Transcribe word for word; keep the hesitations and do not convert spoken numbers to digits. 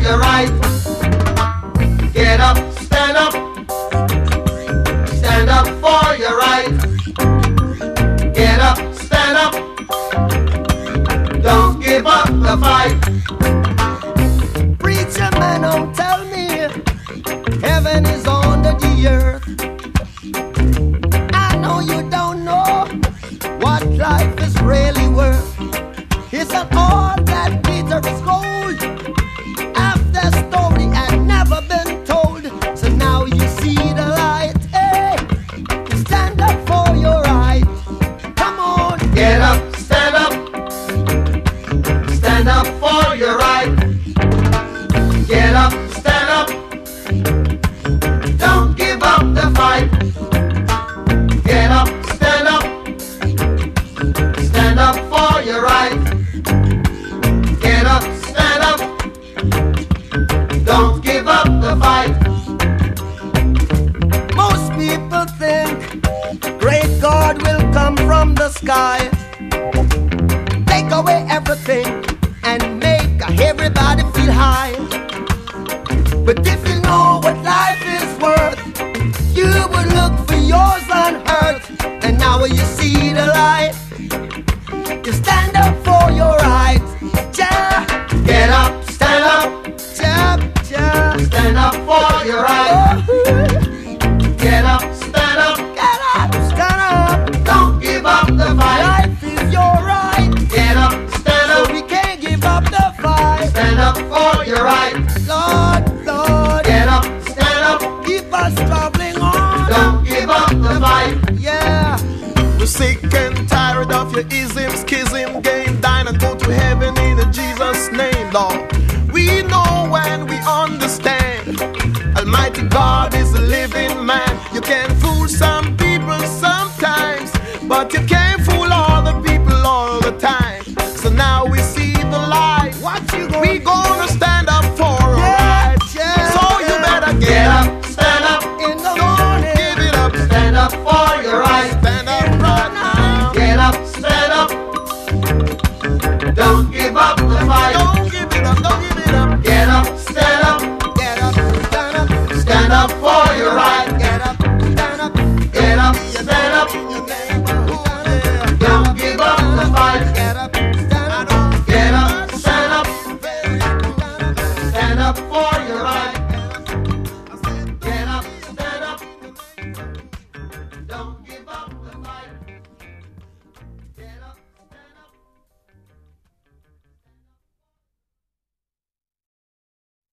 your right. Get up, stand up. Stand up for your right. Get up, stand up. Don't give up the fight. Preacher man, don't tell me heaven is under the earth. I know you don't know what life is really worth. It's not all that glitter is gold. Half the story had never been told. So now you see the light. Hey, stand up for your right. Come on. Get up, stand up. Stand up for your right. Get up, stand up. Don't give up the fight. Get up, stand up. Stand up for your right. Get up, stand up. Don't give up the fight. Most people think great God will come from the sky, take away everything and make everybody feel high. But if you know what life is worth, you would look for yours on earth. And now you see the light, you stand up for your right. Ja, Get up, stand up. ja, ja. Stand up for your right. Get up, stand up. Get up, stand up. Don't give up the fight. Life is your right, Get up, stand so up. we can't give up the fight. Stand up for your right. Lord, Lord, Get up, stand up. keep us traveling on. Don't give up the fight. Yeah. We're sick and tired of your ism, schism, game, dine and go to heaven in Jesus' name, Lord. We know and we understand Almighty God is a living man. You can fool some people sometimes, but you can't fool all the people all the time. So now we see the light. What you gonna We gonna stand up for our Yeah, rights. yeah, So you yeah. better Get get up. up, stand up. in the Don't morning? give it up. Stand up for your right. Stand up right now. Get up, stand up. Don't give up the fight. Don't give it up. Don't give it up. Get up, stand up. Get up, stand up, Stand up for your right. get up, stand up, Get up, stand up. Don't give up the fight. get up, stand up, Get up, stand up. Stand up for your right. Get up, stand up. Don't give